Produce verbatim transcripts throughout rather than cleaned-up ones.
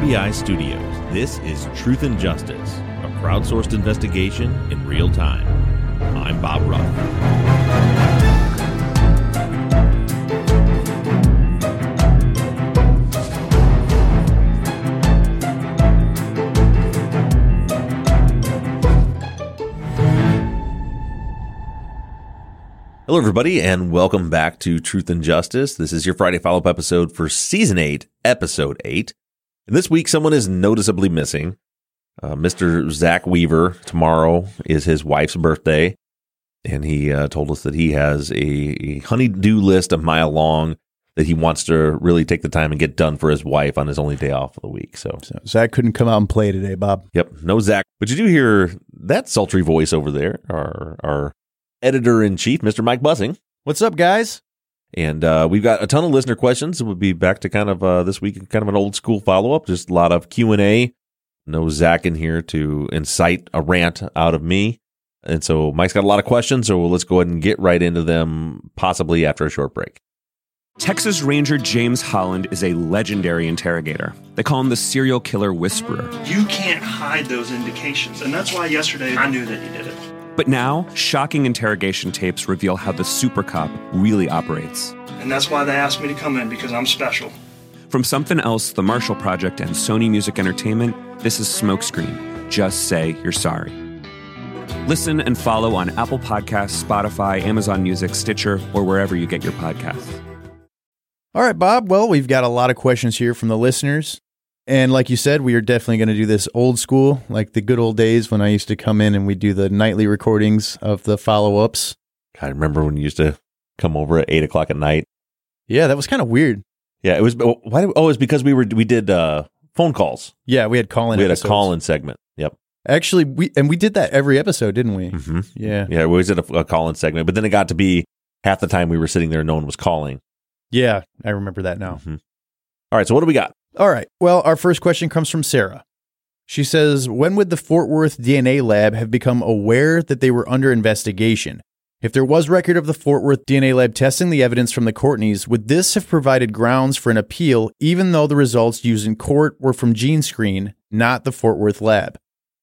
three i Studios, this is Truth and Justice, a crowdsourced investigation in real time. I'm Bob Ruff. Hello, everybody, and welcome back to Truth and Justice. This is your Friday follow-up episode for Season eight, Episode eight. And this week, someone is noticeably missing. Uh, Mister Zach Weaver, tomorrow is his wife's birthday, and he uh, told us that he has a, a honey-do list a mile long that he wants to really take the time and get done for his wife on his only day off of the week. So, so Zach couldn't come out and play today, Bob. Yep, no Zach. But you do hear that sultry voice over there, our our editor-in-chief, Mister Mike Bussing. What's up, guys? And uh, we've got a ton of listener questions. We'll be back to kind of uh, this week, kind of an old school follow-up, just a lot of Q and A. No Zach in here to incite a rant out of me. And so Mike's got a lot of questions, so let's go ahead and get right into them, possibly after a short break. Texas Ranger James Holland is a legendary interrogator. They call him the serial killer whisperer. You can't hide those indications, and that's why yesterday I knew that he did it. But now, shocking interrogation tapes reveal how the super cop really operates. And that's why they asked me to come in, because I'm special. From Something Else, The Marshall Project, and Sony Music Entertainment, this is Smokescreen. Just say you're sorry. Listen and follow on Apple Podcasts, Spotify, Amazon Music, Stitcher, or wherever you get your podcasts. All right, Bob. Well, we've got a lot of questions here from the listeners. And like you said, we are definitely going to do this old school, like the good old days when I used to come in and we do the nightly recordings of the follow-ups. I remember when you used to come over at eight o'clock at night. Yeah, that was kind of weird. Yeah, it was. Why? Oh, it's because we were we did uh, phone calls. Yeah, we had call-in. We had episodes. a call-in segment. Yep. Actually, we and we did that every episode, didn't we? Mm-hmm. Yeah. Yeah, we always did a, a call-in segment, but then it got to be half the time we were sitting there, no one was calling. Yeah, I remember that now. Mm-hmm. All right, so what do we got? All right. Well, our first question comes from Sarah. She says, when would the Fort Worth D N A lab have become aware that they were under investigation? If there was record of the Fort Worth D N A lab testing the evidence from the Courtneys, would this have provided grounds for an appeal even though the results used in court were from GeneScreen, not the Fort Worth lab?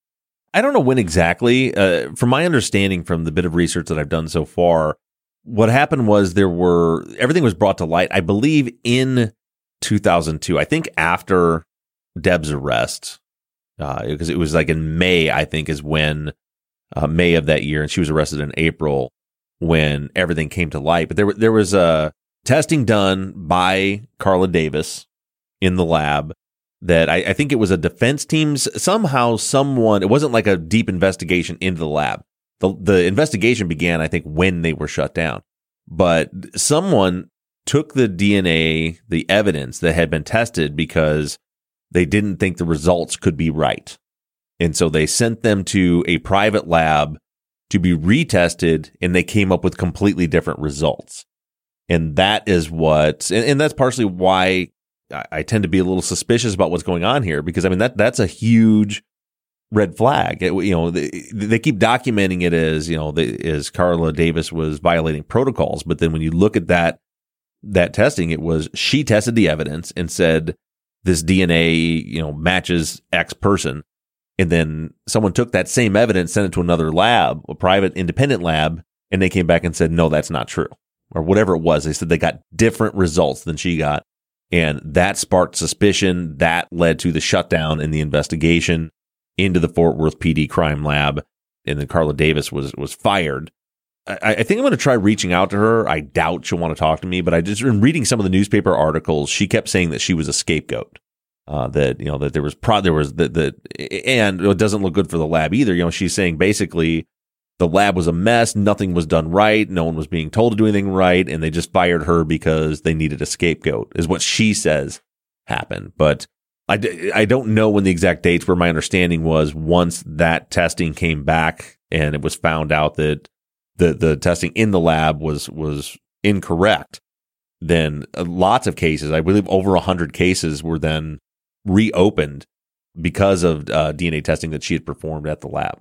I don't know when exactly. Uh, from my understanding from the bit of research that I've done so far, what happened was there were, everything was brought to light, I believe, in two thousand two. I think after Deb's arrest, uh, because it was like in May, I think is when, uh, May of that year, and she was arrested in April when everything came to light. But there, there was a testing done by Carla Davis in the lab that I, I think it was a defense team's, somehow someone, it wasn't like a deep investigation into the lab. The, the investigation began, I think, when they were shut down. But someone took the D N A, the evidence that had been tested because they didn't think the results could be right. And so they sent them to a private lab to be retested, and they came up with completely different results. And that is what, and, and that's partially why I, I tend to be a little suspicious about what's going on here, because I mean, that that's a huge red flag. It, you know, they, they keep documenting it as, you know, the, as Carla Davis was violating protocols. But then when you look at that, that testing, it was she tested the evidence and said this D N A, you know, matches X person. And then someone took that same evidence, sent it to another lab, a private independent lab, and they came back and said, no, that's not true. Or whatever it was. They said they got different results than she got. And that sparked suspicion. That led to the shutdown in the investigation into the Fort Worth P D crime lab. And then Carla Davis was was fired. I, I think I'm going to try reaching out to her. I doubt she'll want to talk to me, but I just been reading some of the newspaper articles. She kept saying that she was a scapegoat. Uh, that, you know, that there was pro, there was that, that, and it doesn't look good for the lab either. You know, she's saying basically the lab was a mess. Nothing was done right. No one was being told to do anything right. And they just fired her because they needed a scapegoat is what she says happened. But I, I don't know when the exact dates were. My understanding was once that testing came back and it was found out that the, the testing in the lab was, was incorrect, then lots of cases, I believe over a hundred cases were then reopened because of uh, D N A testing that she had performed at the lab.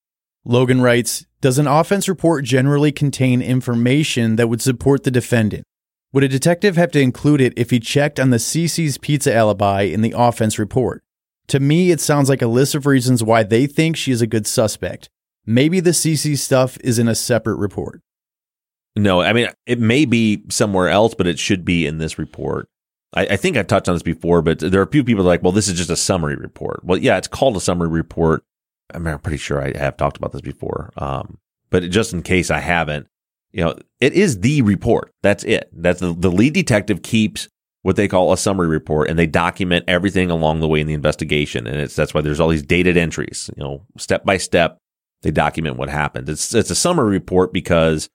Logan writes, does an offense report generally contain information that would support the defendant? Would a detective have to include it if he checked on the Cece's Pizza alibi in the offense report? To me, it sounds like a list of reasons why they think she is a good suspect. Maybe the C C stuff is in a separate report. No, I mean, it may be somewhere else, but it should be in this report. I, I think I've touched on this before, but there are a few people that are like, well, this is just a summary report. Well, yeah, it's called a summary report. I mean, I'm pretty sure I have talked about this before. Um, but just in case I haven't, you know, it is the report. That's it. That's the, the lead detective keeps what they call a summary report, and they document everything along the way in the investigation. And it's that's why there's all these dated entries, you know, step by step. They document what happened. It's it's a summary report because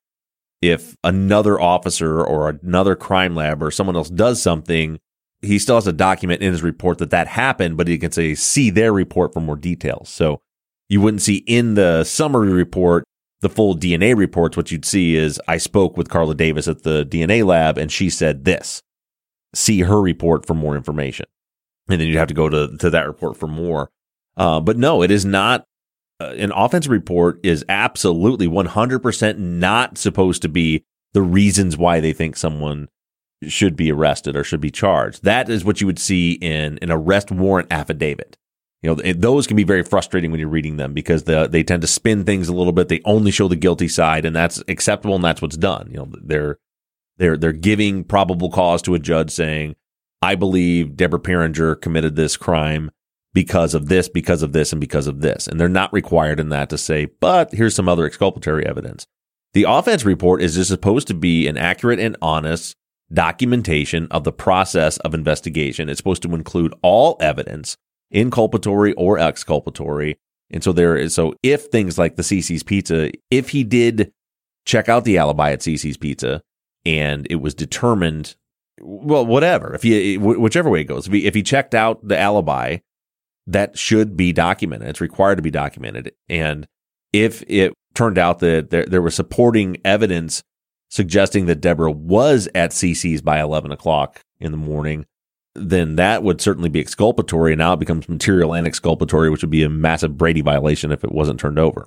if another officer or another crime lab or someone else does something, he still has to document in his report that that happened, but he can say, see their report for more details. So you wouldn't see in the summary report the full D N A reports. What you'd see is, I spoke with Carla Davis at the D N A lab and she said this. See her report for more information. And then you'd have to go to, to that report for more. Uh, but no, it is not. Uh, an offensive report is absolutely one hundred percent not supposed to be the reasons why they think someone should be arrested or should be charged. That is what you would see in an arrest warrant affidavit. You know, those can be very frustrating when you're reading them because the, they tend to spin things a little bit. They only show the guilty side, and that's acceptable, and that's what's done. You know, they're they're they're giving probable cause to a judge saying, I believe Deborah Piringer committed this crime because of this, because of this, and because of this. And they're not required in that to say, but here's some other exculpatory evidence. The offense report is just supposed to be an accurate and honest documentation of the process of investigation. It's supposed to include all evidence, inculpatory or exculpatory. And so there is, so if things like the C C's Pizza, if he did check out the alibi at C C's Pizza and it was determined, well, whatever, if he, whichever way it goes, if he, if he checked out the alibi, that should be documented. It's required to be documented. And if it turned out that there, there was supporting evidence suggesting that Deborah was at C C's by eleven o'clock in the morning, then that would certainly be exculpatory. And now it becomes material and exculpatory, which would be a massive Brady violation if it wasn't turned over.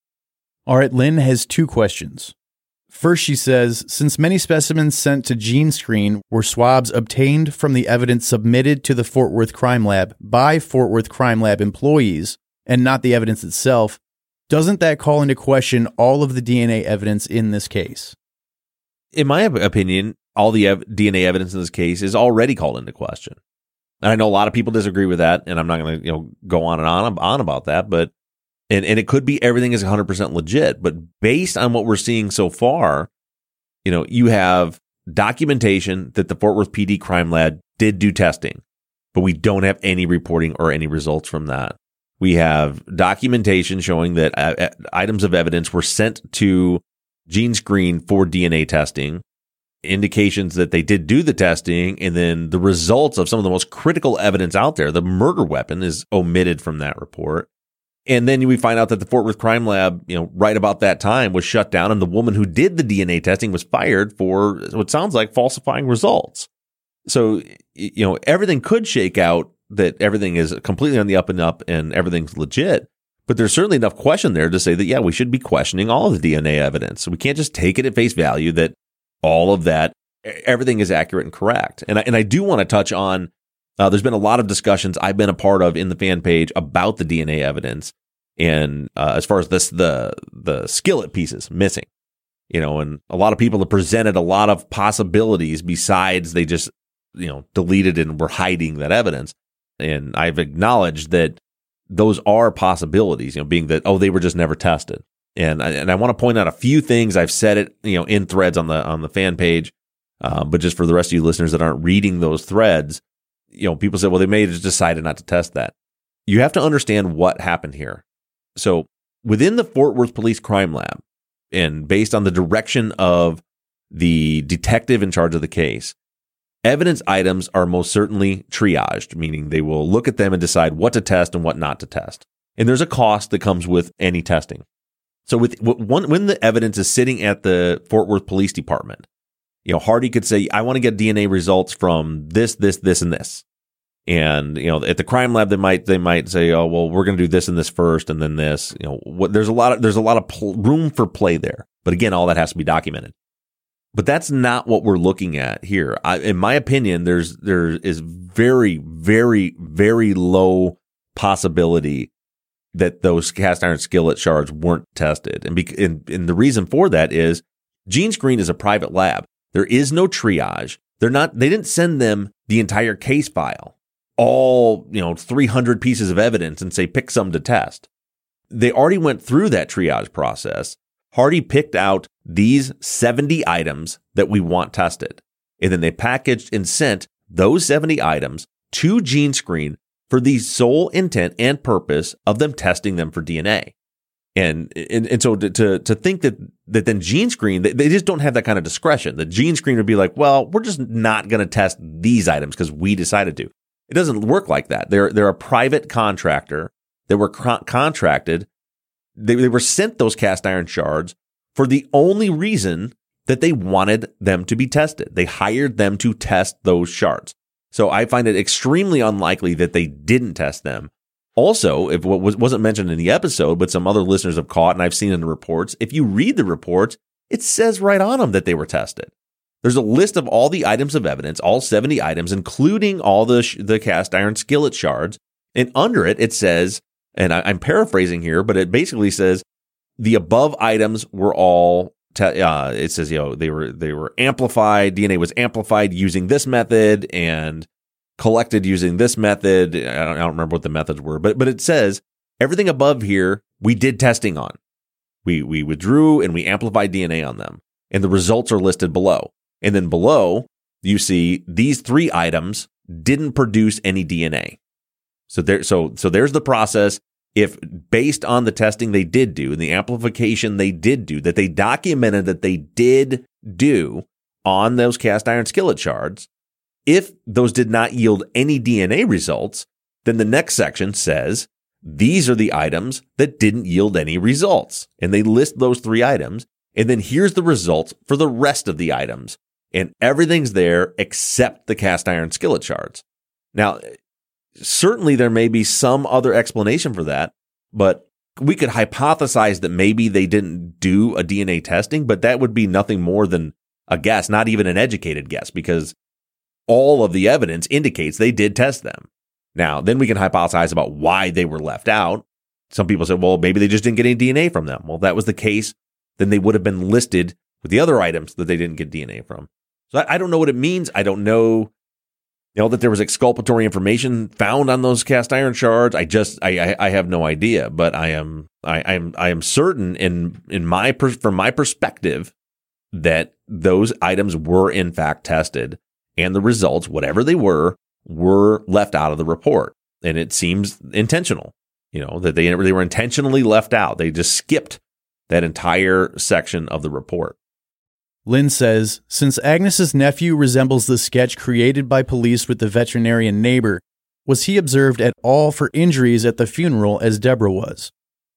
All right, Lynn has two questions. First, she says, since many specimens sent to GeneScreen were swabs obtained from the evidence submitted to the Fort Worth Crime Lab by Fort Worth Crime Lab employees and not the evidence itself, doesn't that call into question all of the D N A evidence in this case? In my opinion, all the ev- D N A evidence in this case is already called into question. And I know a lot of people disagree with that, and I'm not going to, you know, go on and on, on about that, but And and it could be everything is one hundred percent legit, but based on what we're seeing so far, you know, you have documentation that the Fort Worth P D Crime Lab did do testing, but we don't have any reporting or any results from that. We have documentation showing that uh, items of evidence were sent to GeneScreen for D N A testing, indications that they did do the testing, and then the results of some of the most critical evidence out there, the murder weapon, is omitted from that report. And then we find out that the Fort Worth Crime Lab, you know, right about that time was shut down, and the woman who did the D N A testing was fired for what sounds like falsifying results. So, you know, everything could shake out that everything is completely on the up and up and everything's legit. But there's certainly enough question there to say that, yeah, we should be questioning all of the D N A evidence. So we can't just take it at face value that all of that, everything is accurate and correct. And I, and I do want to touch on, Uh, there's been a lot of discussions I've been a part of in the fan page about the D N A evidence, and uh, as far as this, the the skillet pieces missing, you know, and a lot of people have presented a lot of possibilities besides they just, you know, deleted and were hiding that evidence. And I've acknowledged that those are possibilities, you know, being that, oh, they were just never tested. And I, and I want to point out a few things. I've said it, you know, in threads on the on the fan page, uh, but just for the rest of you listeners that aren't reading those threads. You know, people say, well, they may have just decided not to test that. You have to understand what happened here. So within the Fort Worth Police Crime Lab, and based on the direction of the detective in charge of the case, evidence items are most certainly triaged, meaning they will look at them and decide what to test and what not to test. And there's a cost that comes with any testing. So with when the evidence is sitting at the Fort Worth Police Department, you know, Hardy could say, I want to get D N A results from this, this, this, and this. And, you know, at the crime lab, they might, they might say, oh, well, we're going to do this and this first, and then this, you know, what, there's a lot of, there's a lot of pl- room for play there. But again, all that has to be documented. But that's not what we're looking at here. I, in my opinion, there's, there is very, very, very low possibility that those cast iron skillet shards weren't tested. And, be- and, and the reason for that is GeneScreen is a private lab. There is no triage. They're not, they didn't send them the entire case file, all, you know, three hundred pieces of evidence and say, pick some to test. They already went through that triage process. Hardy picked out these seventy items that we want tested. And then they packaged and sent those seventy items to GeneScreen for the sole intent and purpose of them testing them for D N A. And and, and so to, to to think that that then GeneScreen, they, they just don't have that kind of discretion. The GeneScreen would be like, well, we're just not going to test these items because we decided to. It doesn't work like that. They're they're a private contractor. They were co- contracted. They, they were sent those cast iron shards for the only reason that they wanted them to be tested. They hired them to test those shards. So I find it extremely unlikely that they didn't test them. Also, if what was, wasn't mentioned in the episode, but some other listeners have caught, and I've seen in the reports, if you read the reports, it says right on them that they were tested. There's a list of all the items of evidence, all seventy items, including all the sh- the cast iron skillet shards. And under it, it says, and I, I'm paraphrasing here, but it basically says the above items were all. Te- uh, it says, you know, they were they were amplified. D N A was amplified using this method and collected using this method. I don't, I don't remember what the methods were, but but it says everything above here we did testing on. We we withdrew and we amplified D N A on them, and the results are listed below. And then below you see these three items didn't produce any D N A. So there, so so there's the process. If based on the testing they did do and the amplification they did do, that they documented that they did do on those cast iron skillet shards, if those did not yield any D N A results, then the next section says, these are the items that didn't yield any results. And they list those three items. And then here's the results for the rest of the items. And everything's there except the cast iron skillet shards. Now, certainly there may be some other explanation for that, but we could hypothesize that maybe they didn't do a D N A testing, but that would be nothing more than a guess, not even an educated guess, because all of the evidence indicates they did test them. Now, then we can hypothesize about why they were left out. Some people said, well, maybe they just didn't get any D N A from them. Well, if that was the case, then they would have been listed with the other items that they didn't get D N A from. So I, I don't know what it means. I don't know, you know, that there was exculpatory information found on those cast iron shards. I just, I, I, I have no idea. But I am, I, I am, I am certain in in my from my perspective that those items were in fact tested, and the results, whatever they were, were left out of the report. And it seems intentional, you know, that they they were intentionally left out. They just skipped that entire section of the report. Lynn says, since Agnes's nephew resembles the sketch created by police with the veterinarian neighbor, was he observed at all for injuries at the funeral as Deborah was?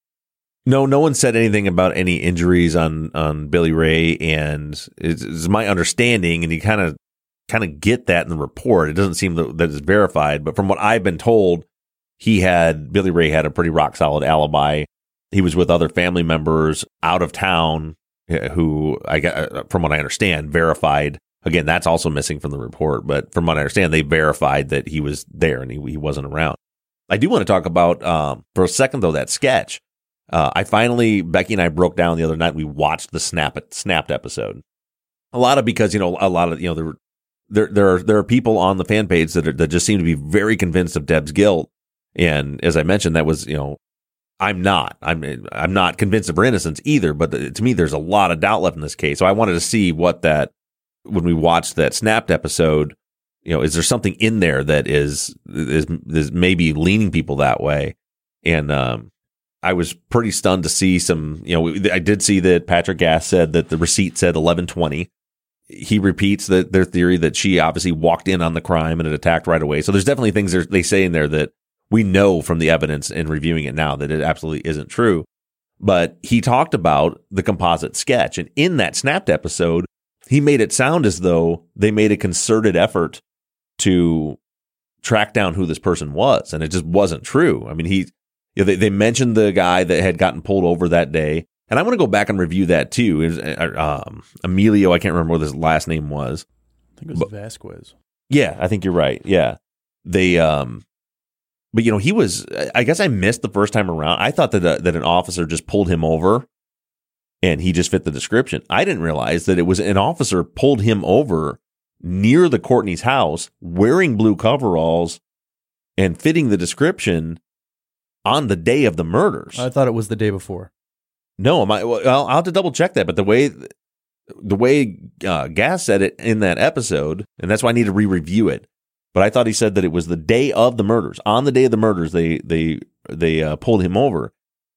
No, no one said anything about any injuries on, on Billy Ray, and it's, it's my understanding, and you kind of kind of get that in the report. It doesn't seem that, that it's verified, but from what I've been told, he had Billy Ray had a pretty rock solid alibi. He was with other family members out of town who, I got, from what I understand, verified. Again, that's also missing from the report, but from what I understand, they verified that he was there and he, he wasn't around. I do want to talk about, um, for a second, though, that sketch. Uh, I finally, Becky and I broke down the other night. We watched the Snap Snapped episode. A lot of because, you know, a lot of, you know, there there there are there are people on the fan page that are, that just seem to be very convinced of Deb's guilt. And as I mentioned, that was, you know, I'm not. I'm I'm not convinced of her innocence either. But the, to me, there's a lot of doubt left in this case. So I wanted to see what that, when we watched that Snapped episode, you know, is there something in there that is is, is maybe leaning people that way? And um, I was pretty stunned to see some. You know, I did see that Patrick Gass said that the receipt said eleven twenty. He repeats that their theory that she obviously walked in on the crime and it attacked right away. So there's definitely things they say in there that we know from the evidence and reviewing it now that it absolutely isn't true. But he talked about the composite sketch. And in that Snapped episode, he made it sound as though they made a concerted effort to track down who this person was. And it just wasn't true. I mean, he, you know, they, they mentioned the guy that had gotten pulled over that day. And I want to go back and review that too. It was, um, Emilio, I can't remember what his last name was. I think it was but, Vasquez. Yeah, I think you're right. Yeah. They, um, but you know, he was, I guess I missed the first time around. I thought that, a, that an officer just pulled him over and he just fit the description. I didn't realize that it was an officer pulled him over near the Courtney's house wearing blue coveralls and fitting the description on the day of the murders. I thought it was the day before. No, am I, well, I'll have to double check that. But the way the way uh, Gass said it in that episode, and that's why I need to re-review it. But I thought he said that it was the day of the murders. On the day of the murders, they they they uh, pulled him over,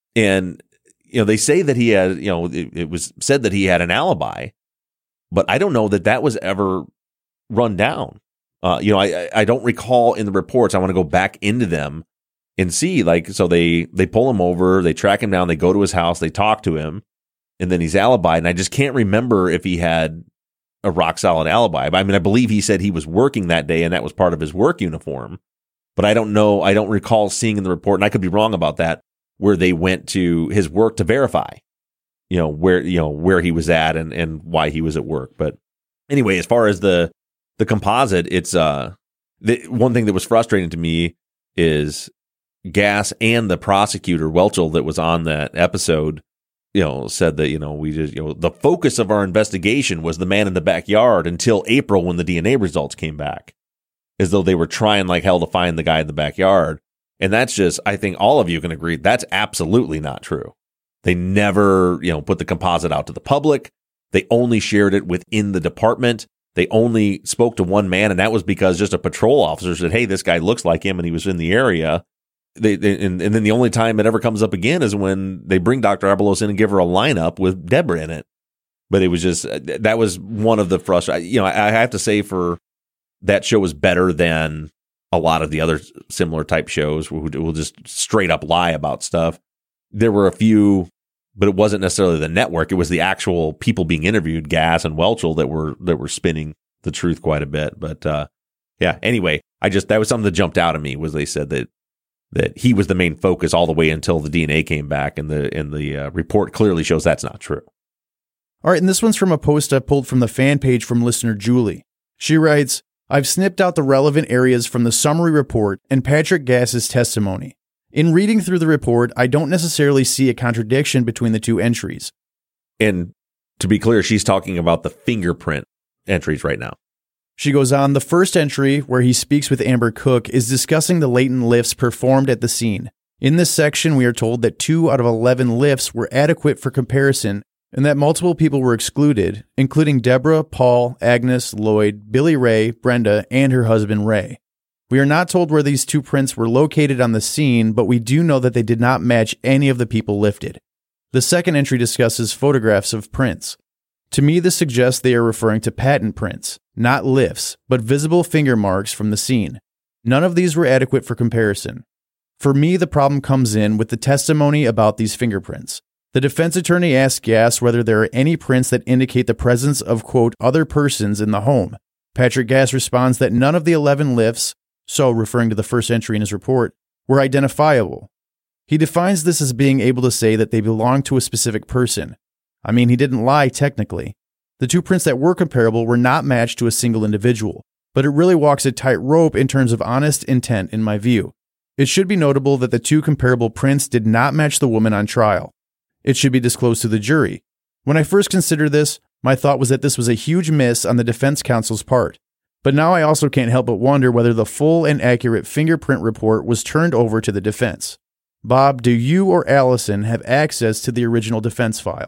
and you know they say that he had, you know, it, it was said that he had an alibi, but I don't know that that was ever run down. Uh, you know, I I don't recall in the reports. I want to go back into them and see, like, so they they pull him over, they track him down, they go to his house, they talk to him, and then he's alibied. And I just can't remember if he had a rock solid alibi. I mean, I believe he said he was working that day and that was part of his work uniform, but I don't know. I don't recall seeing in the report, and I could be wrong about that, where they went to his work to verify, you know, where, you know, where he was at and, and why he was at work. But anyway, as far as the, the composite, it's, uh, the one thing that was frustrating to me is Gass and the prosecutor Welchel that was on that episode, you know, said that, you know, we just, you know, the focus of our investigation was the man in the backyard until April when the D N A results came back, as though they were trying like hell to find the guy in the backyard. And that's just, I think all of you can agree, that's absolutely not true. They never, you know, put the composite out to the public. They only shared it within the department. They only spoke to one man, and that was because just a patrol officer said, hey, this guy looks like him, and he was in the area. They, they and, and then the only time it ever comes up again is when they bring Doctor Abelos in and give her a lineup with Deborah in it. But it was just, that was one of the frustrating, you know, I, I have to say for that show was better than a lot of the other similar type shows who will just straight up lie about stuff. There were a few, but it wasn't necessarily the network. It was the actual people being interviewed, Gass and Welchel, that were, that were spinning the truth quite a bit. But, uh, yeah, anyway, I just, that was something that jumped out at me, was they said that that he was the main focus all the way until the D N A came back, and the and the uh, report clearly shows that's not true. All right, and this one's from a post I pulled from the fan page from listener Julie. She writes, I've snipped out the relevant areas from the summary report and Patrick Gass's testimony. In reading through the report, I don't necessarily see a contradiction between the two entries. And to be clear, she's talking about the fingerprint entries right now. She goes on, the first entry, where he speaks with Amber Cook, is discussing the latent lifts performed at the scene. In this section, we are told that two out of eleven lifts were adequate for comparison, and that multiple people were excluded, including Deborah, Paul, Agnes, Lloyd, Billy Ray, Brenda, and her husband Ray. We are not told where these two prints were located on the scene, but we do know that they did not match any of the people lifted. The second entry discusses photographs of prints. To me, this suggests they are referring to patent prints, not lifts, but visible finger marks from the scene. None of these were adequate for comparison. For me, the problem comes in with the testimony about these fingerprints. The defense attorney asks Gass whether there are any prints that indicate the presence of, quote, other persons in the home. Patrick Gass responds that none of the eleven lifts, so referring to the first entry in his report, were identifiable. He defines this as being able to say that they belong to a specific person. I mean, he didn't lie technically. The two prints that were comparable were not matched to a single individual, but it really walks a tightrope in terms of honest intent in my view. It should be notable that the two comparable prints did not match the woman on trial. It should be disclosed to the jury. When I first considered this, my thought was that this was a huge miss on the defense counsel's part. But now I also can't help but wonder whether the full and accurate fingerprint report was turned over to the defense. Bob, do you or Allison have access to the original defense file?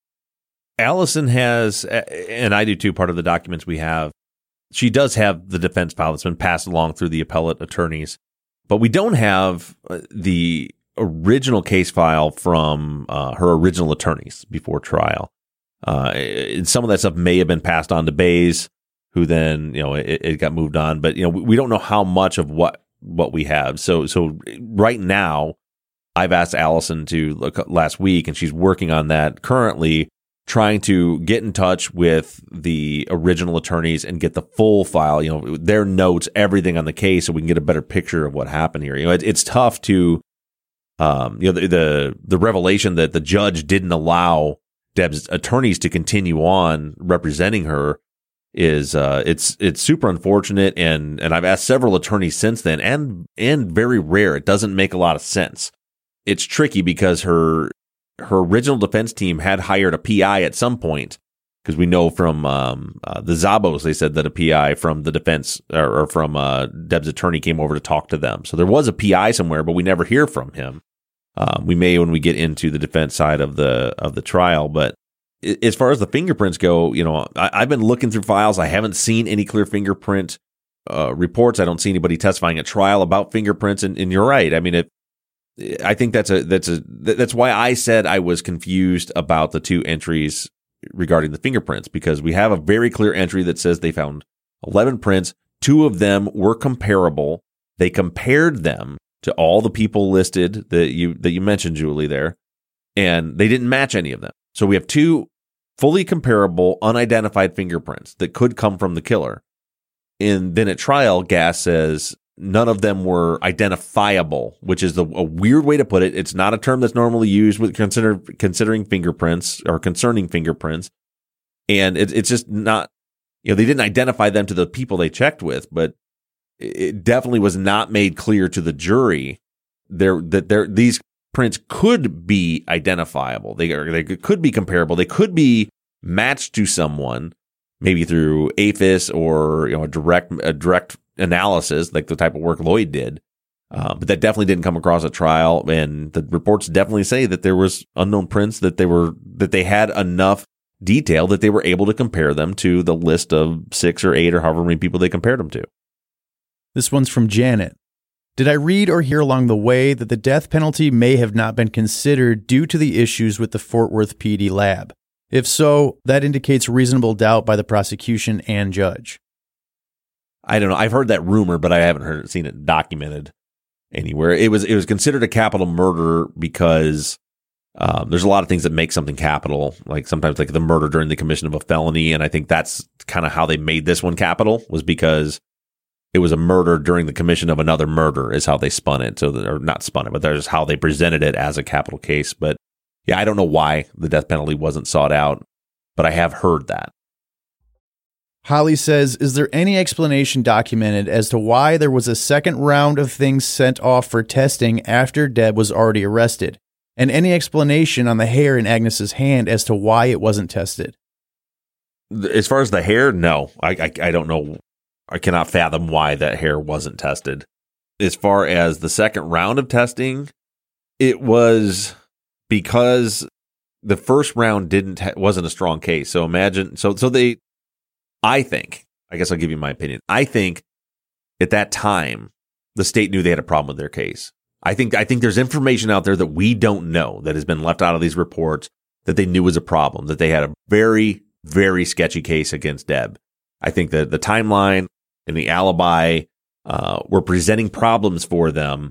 Allison has, and I do too, part of the documents we have. She does have the defense file that's been passed along through the appellate attorneys, but we don't have the original case file from uh, her original attorneys before trial. Uh, some of that stuff may have been passed on to Bays, who then, you know, it, it got moved on, but, you know, we don't know how much of what, what we have. So, so right now, I've asked Allison to look last week, and she's working on that currently, trying to get in touch with the original attorneys and get the full file, you know, their notes, everything on the case, so we can get a better picture of what happened here. You know, it, it's tough to, um, you know, the, the the revelation that the judge didn't allow Deb's attorneys to continue on representing her is uh, it's it's super unfortunate, and and I've asked several attorneys since then, and and very rare. It doesn't make a lot of sense. It's tricky because her her original defense team had hired a P I at some point, because we know from um, uh, the Zabos, they said that a P I from the defense or, or from uh, Deb's attorney came over to talk to them. So there was a P I somewhere, but we never hear from him. Um, we may when we get into the defense side of the of the trial, but as far as the fingerprints go, you know, I, I've been looking through files. I haven't seen any clear fingerprint uh, reports. I don't see anybody testifying at trial about fingerprints. And, and you're right. I mean, it, I think that's a that's a that's why I said I was confused about the two entries regarding the fingerprints, because we have a very clear entry that says they found eleven prints. Two of them were comparable. They compared them to all the people listed that you that you mentioned, Julie, there, and they didn't match any of them. So we have two fully comparable, unidentified fingerprints that could come from the killer. And then at trial, Gass says none of them were identifiable, which is the, a weird way to put it. It's not a term that's normally used with consider, considering fingerprints or concerning fingerprints. And it, it's just not, you know, they didn't identify them to the people they checked with, but it definitely was not made clear to the jury there that there these prints could be identifiable. They are, they could be comparable. They could be matched to someone, maybe through A F I S or, you know, a direct a direct analysis, like the type of work Lloyd did. Uh, but that definitely didn't come across at trial, and the reports definitely say that there was unknown prints, that they were that they had enough detail that they were able to compare them to the list of six or eight or however many people they compared them to. This one's from Janet. Did I read or hear along the way that the death penalty may have not been considered due to the issues with the Fort Worth P D lab? If so, that indicates reasonable doubt by the prosecution and judge. I don't know. I've heard that rumor, but I haven't heard seen it documented anywhere. It was it was considered a capital murder because um, there's a lot of things that make something capital, like sometimes like the murder during the commission of a felony, and I think that's kind of how they made this one capital, was because it was a murder during the commission of another murder is how they spun it. So, or not spun it, but there's how they presented it as a capital case. But yeah, I don't know why the death penalty wasn't sought out, but I have heard that. Holly says, is there any explanation documented as to why there was a second round of things sent off for testing after Deb was already arrested? And any explanation on the hair in Agnes's hand as to why it wasn't tested? As far as the hair, no. I, I, I don't know. I cannot fathom why that hair wasn't tested. As far as the second round of testing, it was because the first round didn't ha- wasn't a strong case. So imagine, so so they, I think, I guess I'll give you my opinion. I think at that time the state knew they had a problem with their case. I think I think there's information out there that we don't know that has been left out of these reports that they knew was a problem, that they had a very, very sketchy case against Deb. I think that the timeline and the alibi uh, were presenting problems for them,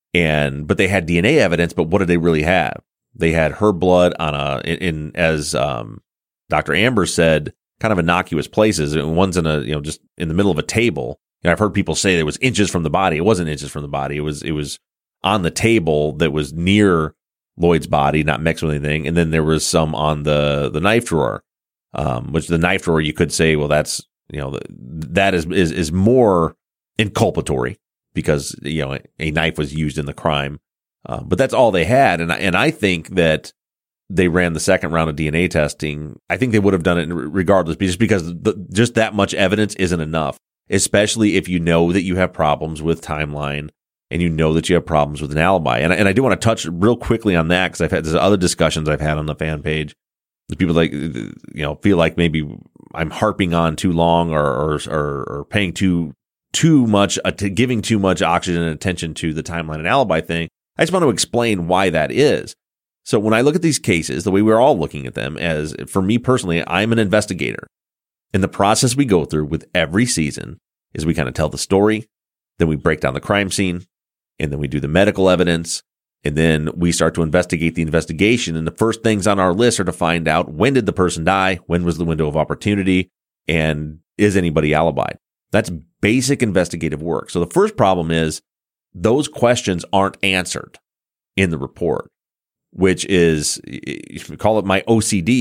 and but they had D N A evidence. But what did they really have? They had her blood on a in, in as um, Doctor Amber said, kind of innocuous places. And one's in a you know just in the middle of a table. And I've heard people say there was inches from the body. It wasn't inches from the body. It was it was on the table that was near Lloyd's body, not mixed with anything. And then there was some on the the knife drawer, um, which the knife drawer you could say, well, that's you know that is is is more inculpatory because you know a knife was used in the crime. Uh, but that's all they had, and I, and I think that they ran the second round of D N A testing. I think they would have done it regardless, just because the, just that much evidence isn't enough, especially if you know that you have problems with timeline and you know that you have problems with an alibi. And and I do want to touch real quickly on that because I've had there's other discussions I've had on the fan page. The people like you know feel like maybe I'm harping on too long or or or, or paying too too much, uh, to giving too much oxygen and attention to the timeline and alibi thing. I just want to explain why that is. So when I look at these cases, the way we're all looking at them, as for me personally, I'm an investigator. And the process we go through with every season is we kind of tell the story, then we break down the crime scene, and then we do the medical evidence, and then we start to investigate the investigation. And the first things on our list are to find out, when did the person die? When was the window of opportunity? And is anybody alibied? That's basic investigative work. So the first problem is those questions aren't answered in the report, which is, if we call it my O C D,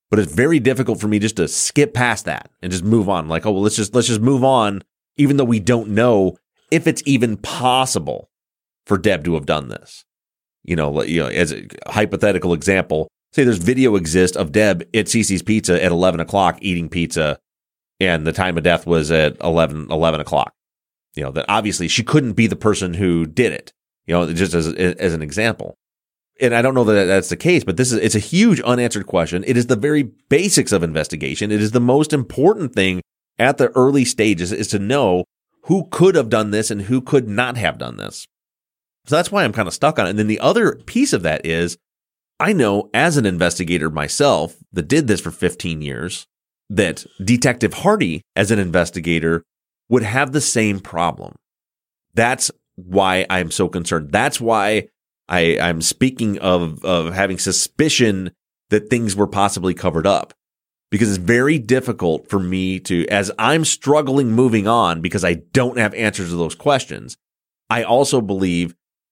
But it's very difficult for me just to skip past that and just move on. Like, oh, well, let's just let's just move on, even though we don't know if it's even possible for Deb to have done this. You know, you know, as a hypothetical example, say there's video exists of Deb at Cece's Pizza at eleven o'clock eating pizza, and the time of death was at eleven o'clock. You know, that obviously she couldn't be the person who did it, you know, just as as an example. And I don't know that that's the case, but this is it's a huge unanswered question. It is the very basics of investigation. It is the most important thing at the early stages, is to know who could have done this and who could not have done this. So that's why I'm kind of stuck on it. And then the other piece of that is, I know as an investigator myself that did this for fifteen years, that Detective Hardy as an investigator would have the same problem. That's why I'm so concerned. That's why I, I'm speaking of, of having suspicion that things were possibly covered up. Because it's very difficult for me to, as I'm struggling moving on because I don't have answers to those questions, I also believe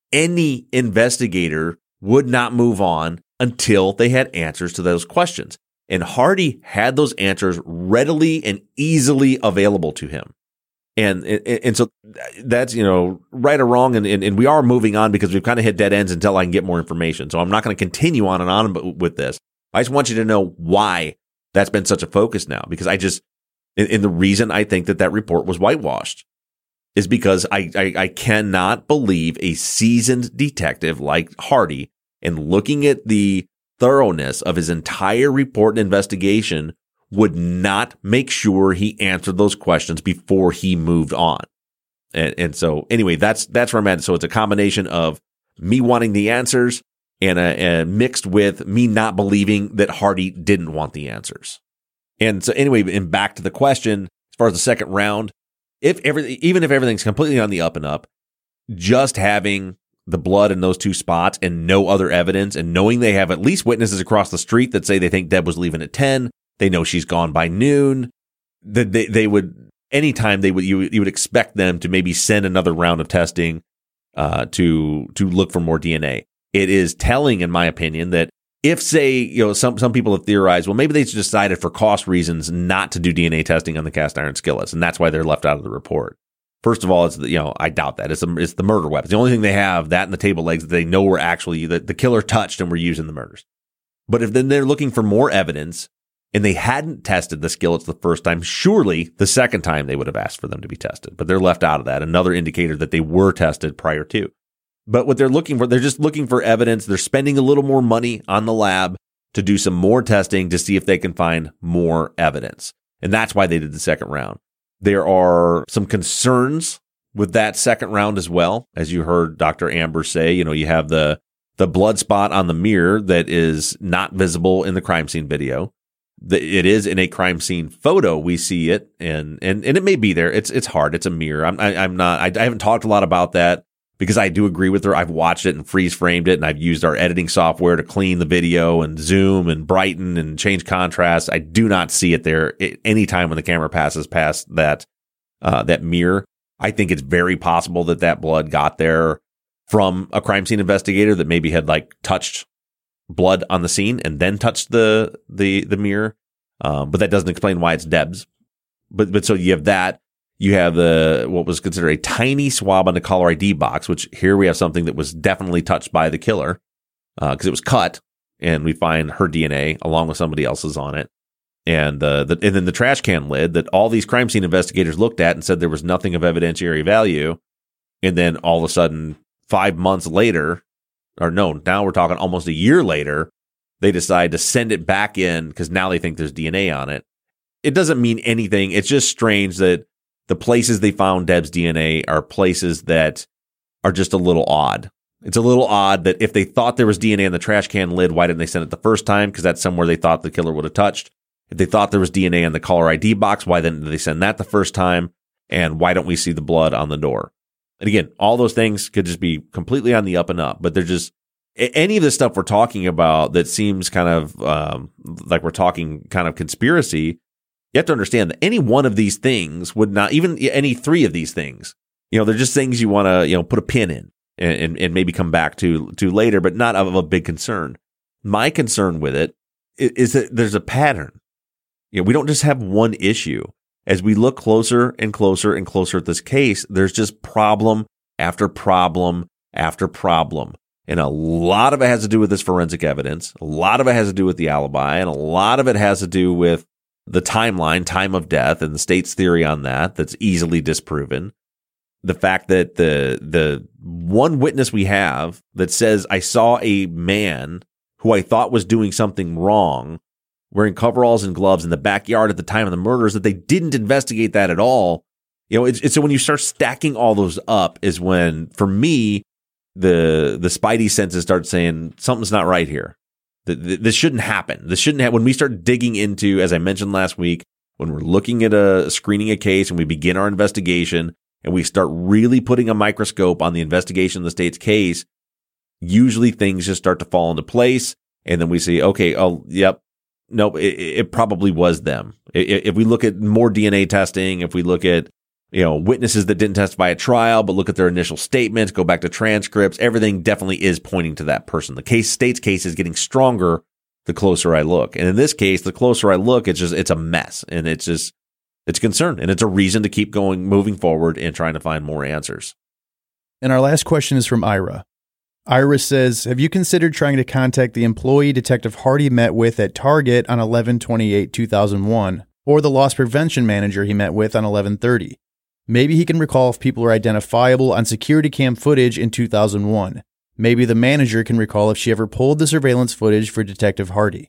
any investigator would not move on until they had answers to those questions. And Hardy had those answers readily and easily available to him. And and, and so that's, you know, right or wrong. And, and, and we are moving on because we've kind of hit dead ends until I can get more information. So I'm not going to continue on and on with this. I just want you to know why that's been such a focus now, because I just, and, and the reason I think that that report was whitewashed is because I, I, I cannot believe a seasoned detective like Hardy, and looking at the thoroughness of his entire report and investigation, would not make sure he answered those questions before he moved on. And, and so anyway, that's, that's where I'm at. So it's a combination of me wanting the answers and, uh, and mixed with me not believing that Hardy didn't want the answers. And so anyway, and back to the question, as far as the second round, if everything, even if everything's completely on the up and up, just having the blood in those two spots and no other evidence, and knowing they have at least witnesses across the street that say they think Deb was leaving at ten, they know she's gone by noon, that they, they would, anytime they would, you, you would expect them to maybe send another round of testing, uh, to, to look for more D N A. It is telling, in my opinion, that if, say, you know, some, some people have theorized, well, maybe they decided for cost reasons not to do D N A testing on the cast iron skillets, and that's why they're left out of the report. First of all, it's the, you know, I doubt that. It's the, it's the murder weapons. The only thing they have, that and the table legs, that they know were actually, that the killer touched and were used in the murders. But if then they're looking for more evidence, and they hadn't tested the skillets the first time, surely the second time they would have asked for them to be tested. But they're left out of that. Another indicator that they were tested prior to. But what they're looking for, they're just looking for evidence. They're spending a little more money on the lab to do some more testing to see if they can find more evidence. And that's why they did the second round. There are some concerns with that second round as well. As you heard Doctor Amber say, you know, you have the, the blood spot on the mirror that is not visible in the crime scene video. It is in a crime scene photo. We see it, and and and it may be there. It's it's hard. It's a mirror. I'm I, I'm not. I, I haven't talked a lot about that because I do agree with her. I've watched it and freeze framed it, and I've used our editing software to clean the video and zoom and brighten and change contrast. I do not see it there any time when the camera passes past that uh, that mirror. I think it's very possible that that blood got there from a crime scene investigator that maybe had like touched blood on the scene and then touched the the the mirror, um, but that doesn't explain why it's Deb's. But but so you have that. You have the what was considered a tiny swab on the caller I D box, which here we have something that was definitely touched by the killer because uh, it was cut, and we find her D N A along with somebody else's on it. And uh, the and then the trash can lid that all these crime scene investigators looked at and said there was nothing of evidentiary value, and then all of a sudden, five months later. Or no, now we're talking almost a year later, they decide to send it back in because now they think there's D N A on it. It doesn't mean anything. It's just strange that the places they found Deb's D N A are places that are just a little odd. It's a little odd that if they thought there was D N A in the trash can lid, why didn't they send it the first time? Because that's somewhere they thought the killer would have touched. If they thought there was D N A in the caller I D box, why didn't they send that the first time? And why don't we see the blood on the door? And again, all those things could just be completely on the up and up, but they're just any of the stuff we're talking about that seems kind of um, like we're talking kind of conspiracy. You have to understand that any one of these things would not, even any three of these things, you know, they're just things you want to, you know, put a pin in and, and, and maybe come back to, to later, but not of a big concern. My concern with it is that there's a pattern. You know, we don't just have one issue. As we look closer and closer and closer at this case, there's just problem after problem after problem. And a lot of it has to do with this forensic evidence. A lot of it has to do with the alibi. And a lot of it has to do with the timeline, time of death, and the state's theory on that that's easily disproven. The fact that the the one witness we have that says, I saw a man who I thought was doing something wrong, wearing coveralls and gloves in the backyard at the time of the murders, that they didn't investigate that at all. You know, it's, it's so when you start stacking all those up is when, for me, the the spidey senses start saying something's not right here. This shouldn't happen. This shouldn't have. When we start digging into, as I mentioned last week, when we're looking at a screening a case and we begin our investigation and we start really putting a microscope on the investigation of the state's case, usually things just start to fall into place. And then we say, okay, oh, yep, nope, it, it probably was them. If we look at more D N A testing, if we look at, you know, witnesses that didn't testify at trial, but look at their initial statements, go back to transcripts, everything definitely is pointing to that person. The case, state's case is getting stronger the closer I look. And in this case, the closer I look, it's just, it's a mess. And it's just, it's a concern. And it's a reason to keep going, moving forward and trying to find more answers. And our last question is from Ira. Ira says, have you considered trying to contact the employee Detective Hardy met with at Target on eleven twenty-eight two thousand one, or the loss prevention manager he met with on eleven thirty? Maybe he can recall if people are identifiable on security cam footage in two thousand one. Maybe the manager can recall if she ever pulled the surveillance footage for Detective Hardy.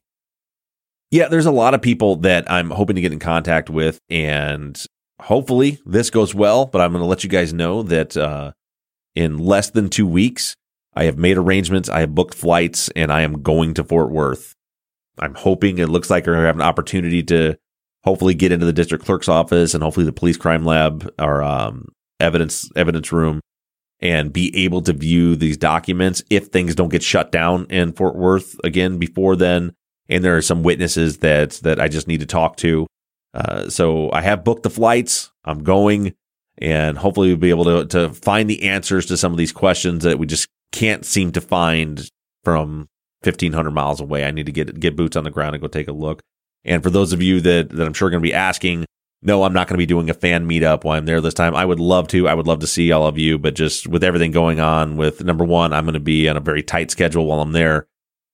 Yeah, there's a lot of people that I'm hoping to get in contact with, and hopefully this goes well, but I'm going to let you guys know that uh, in less than two weeks, I have made arrangements, I have booked flights, and I am going to Fort Worth. I'm hoping, it looks like we're going to have an opportunity to hopefully get into the district clerk's office and hopefully the police crime lab or um, evidence evidence room and be able to view these documents if things don't get shut down in Fort Worth again before then. And there are some witnesses that that I just need to talk to. Uh, so I have booked the flights. I'm going, and hopefully we'll be able to to find the answers to some of these questions that we just can't seem to find from fifteen hundred miles away. I need to get get boots on the ground and go take a look. And for those of you that, that I'm sure are going to be asking, no, I'm not going to be doing a fan meetup while I'm there this time. I would love to. I would love to see all of you, but just with everything going on with, number one, I'm going to be on a very tight schedule while I'm there.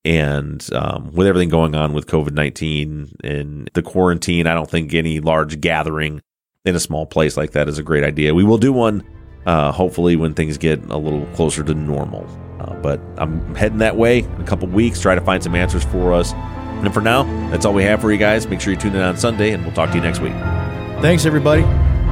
And um, with everything going on with covid nineteen and the quarantine, I don't think any large gathering in a small place like that is a great idea. We will do one, uh, hopefully, when things get a little closer to normal. Uh, but I'm heading that way in a couple weeks, try to find some answers for us. And for now, that's all we have for you guys. Make sure you tune in on Sunday, and we'll talk to you next week. Thanks, everybody.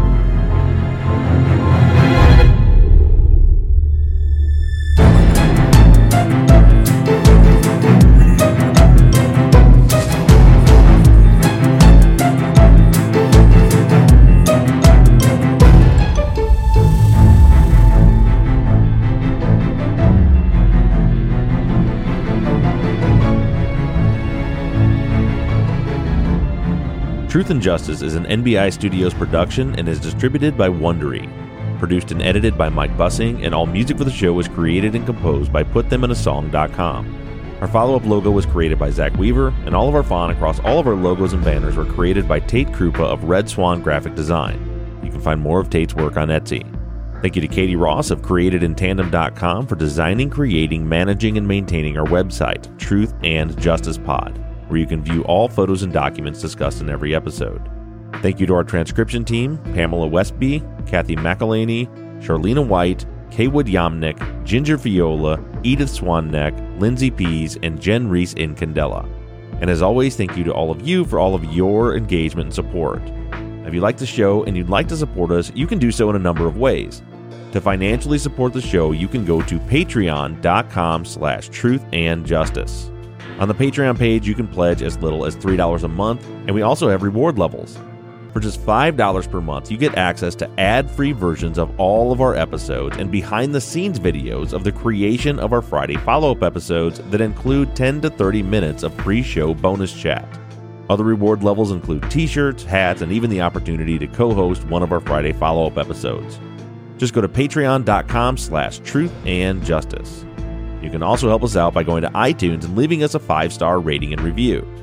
Truth and Justice is an N B I Studios production and is distributed by Wondery. Produced and edited by Mike Bussing, and all music for the show was created and composed by put them in a song dot com. Our follow-up logo was created by Zach Weaver, and all of our font across all of our logos and banners were created by Tate Krupa of Red Swan Graphic Design. You can find more of Tate's work on Etsy. Thank you to Katie Ross of created in tandem dot com for designing, creating, managing, and maintaining our website, Truth and Justice Pod, where you can view all photos and documents discussed in every episode. Thank you to our transcription team, Pamela Westby, Kathy McElhaney, Charlena White, Kaywood Yamnick, Ginger Viola, Edith Swanneck, Lindsay Pease, and Jen Reese in Candela. And as always, thank you to all of you for all of your engagement and support. If you like the show and you'd like to support us, you can do so in a number of ways. To financially support the show, you can go to patreon dot com slash truth and justice. On the Patreon page, you can pledge as little as three dollars a month, and we also have reward levels. For just five dollars per month, you get access to ad-free versions of all of our episodes and behind-the-scenes videos of the creation of our Friday follow-up episodes that include ten to thirty minutes of pre-show bonus chat. Other reward levels include t-shirts, hats, and even the opportunity to co-host one of our Friday follow-up episodes. Just go to patreon dot com slash truth and justice. You can also help us out by going to iTunes and leaving us a five-star rating and review.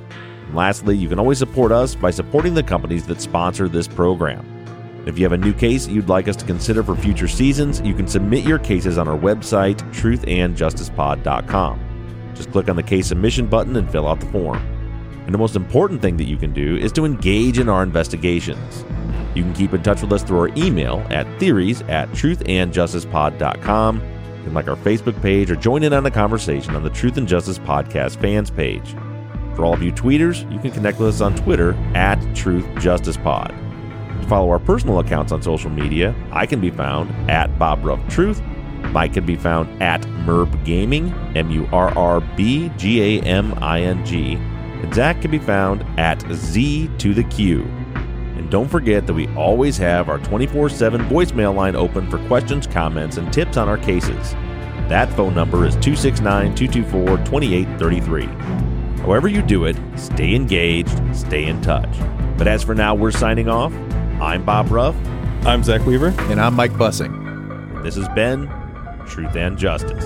And lastly, you can always support us by supporting the companies that sponsor this program. If you have a new case you'd like us to consider for future seasons, you can submit your cases on our website, truth and justice pod dot com. Just click on the case submission button and fill out the form. And the most important thing that you can do is to engage in our investigations. You can keep in touch with us through our email at theories at truth and justice pod dot com. You can like our Facebook page or join in on the conversation on the Truth and Justice Podcast fans page. For all of you tweeters, you can connect with us on Twitter at Truth Justice Pod. To follow our personal accounts on social media, I can be found at Bob Ruff Truth. Mike can be found at Murb Gaming, M U R R B G A M I N G. And Zach can be found at Z to the Q. And don't forget that we always have our twenty-four seven voicemail line open for questions, comments, and tips on our cases. That phone number is two six nine, two two four, two eight three three. However you do it, stay engaged, stay in touch. But as for now, we're signing off. I'm Bob Ruff. I'm Zach Weaver. And I'm Mike Bussing. This has been Truth and Justice.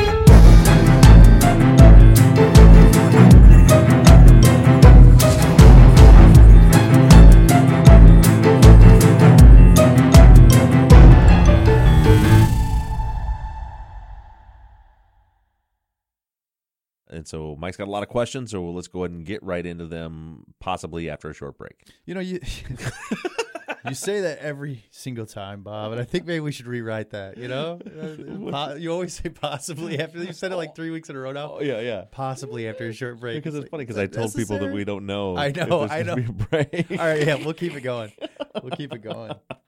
And so Mike's got a lot of questions, so let's go ahead and get right into them, possibly after a short break. You know, you you say that every single time, Bob, and I think maybe we should rewrite that, you know? Po- you always say possibly after. You said it like three weeks in a row now. Oh, yeah, yeah. Possibly after a short break. Because it's like, funny because I told people that we don't know. I know, if I there's know. gonna be a break. All right, yeah, we'll keep it going. We'll keep it going.